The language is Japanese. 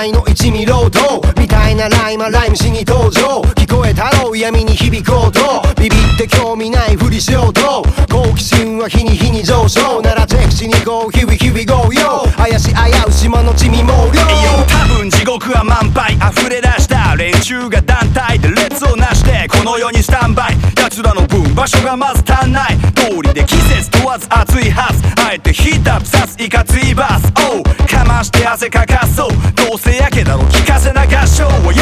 代の一味労働みたいなライムしに登場聞こえたろう闇に響こうとビビって興味ないふりしようと好奇心は日に日に上昇ならチェックしに行こう日々 go yo 怪し危う島の地味猛量多分地獄は満杯溢れ出した連中が団体で列をなしてこの世にスタンバイ奴らの分場所がまず足んない通りで季節問わず暑いはずあえてヒートアップさすいかついバスかまして汗かかそうどうせやけだろ聞かせな合唱を